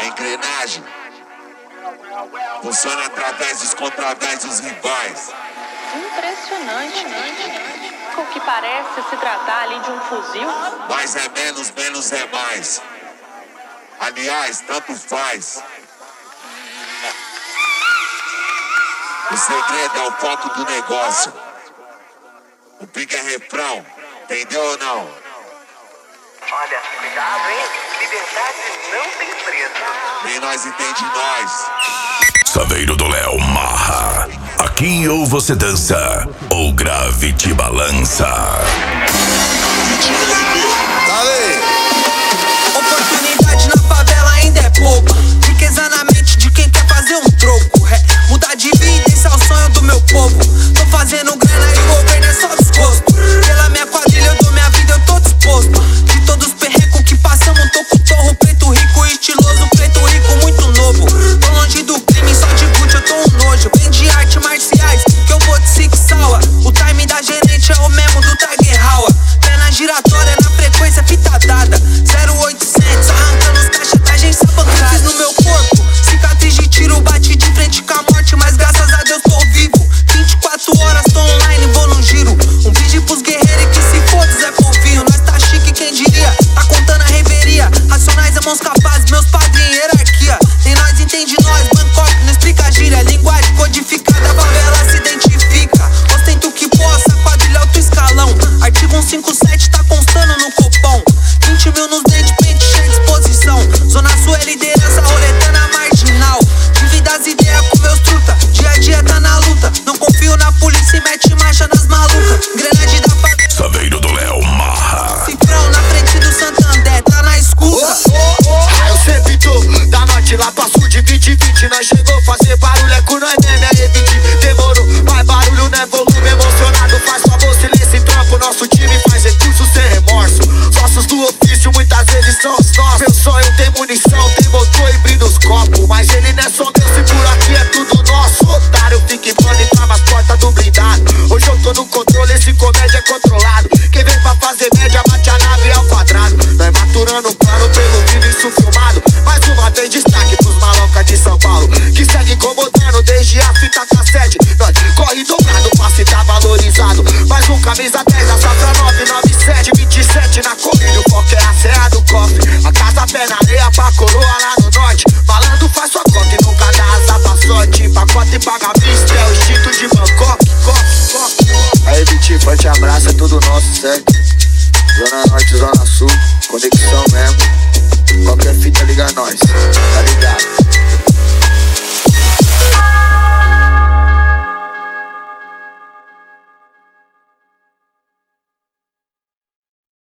A engrenagem funciona através dos contravés dos rivais. Impressionante. O que parece se tratar ali de um fuzil. Mais é menos, menos é mais. Aliás, tanto faz. O segredo é o foco do negócio. O pique é refrão, entendeu ou não? Olha, cuidado, hein? Liberdade não tem preço. Nem nós entende nós. Saveiro do Léo Marra. Aqui ou você dança, ou grave te balança. Dale. Oportunidade na favela ainda é pouco. Riqueza na mente de quem quer fazer um troco. Mudar de vida, esse é o sonho do meu povo. Tô fazendo grana e o governo é só desgosto. Pela minha quadrilha eu dou minha vida, eu tô disposto. De todos os perrecos que passamos, tô com torro. Preto rico, estiloso, preto rico, muito novo. Tô longe do crime, só de Gucci eu tô um nojo. Vem de arte marciais, que eu vou de Six Sawa. O time da gerente é o mesmo do Tiger Hour. Perna giratória na frequência, fita dada 0800, arrancando os caixas da agência bancária. No meu corpo, cicatriz de tiro, bate de frente com a morte. Mas graças a Deus tô vivo. 24 horas tô online, vou no giro. Um vídeo pros guerreiros e que se foda, Zé Polvinho. Nós tá chique, quem diria? Tá contando a reveria. Racionais, mãos capazes, meus padrinhos, hierarquia. Nem nós entende nós, Bangkok, não explica gíria. Linguagem codificada, a favela se identifica. Ostento que possa, quadrilha alto escalão. Artigo 157 tá constando no copom. 20 mil nos dentes, pente cheio de disposição. Zona Sul é liderança, roletando a marginal. Divida as ideias com meus truta, dia a dia tá na luta. Não confio na polícia e mete marcha nas malucas. Grenade da favela, Saveiro do Léo Marra. Cifrão na frente do Santander, tá na escuta. Eu sempre tô da norte lá pra sul de 2020. Nós chegou fazer barulho, é com nós mesmo, é repetir. Demorou, mais barulho não é volume. Emocionado, faz favor, silêncio e trampo. Nosso time faz recurso sem remorso. Sócios do ofício muitas vezes são os nossos. Meu sonho tem munição, tem motor e brinda os copos. Mas ele não é só meu, se por aqui é tudo nosso. Otário, fique pronto e trava as portas do blindado. Hoje eu tô no controle, esse comédia é controlado. Quem vem pra fazer média bate a nave ao quadrado. Nós maturando o plano pelo vídeo isso filmado. Mais uma vez destaque pros malocas de São Paulo, que segue incomodando desde a fita cassete. Nós corre dobrado, passe tá valorizado. Mais um camisa 10, a safra 997 27 na Colírio, qualquer a serra do cofre. A casa pé na areia pra coroa lá no norte. Malandro faz sua conta e nunca dá asa pra sorte. Pacote e paga vista, é o instinto de Bangkok. Aí Vitinho, forte abraço, é tudo nosso, certo? Zona Norte, Zona Sul, conexão mesmo. Qualquer fita liga nós, tá ligado?